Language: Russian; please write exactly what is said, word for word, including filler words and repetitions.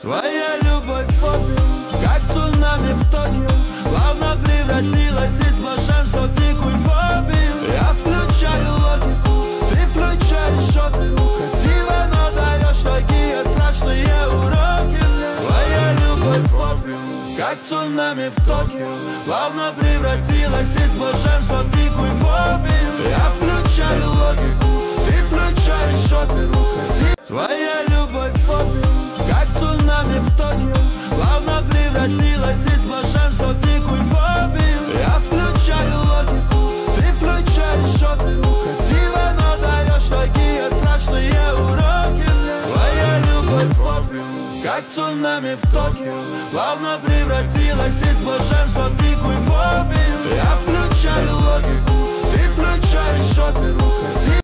Твоя любовь в фобию, как цунами в Токио, плавно превратилась из блаженства в дикую фобию. Я включаю логику, ты включаешь шоты. Красиво, но даешь такие страшные уроки. Твоя любовь в фобию, как цунами в Токио, плавно превратилась из блаженства в дикую фобию. Я включаю логику, ты включаешь оперу. Красиво. Твоя любовь в фобию, как цунами в Токио, плавно превратилась из блаженства в дикую фобию. Я включаю логику, ты включаешь оперу. Красиво, но даешь такие страшные уроки. Твоя любовь в фобию, как цунами в Токио, плавно превратилась из блаженства в дикую фобию. Я включаю логику, ты включаешь оперу. Красиво.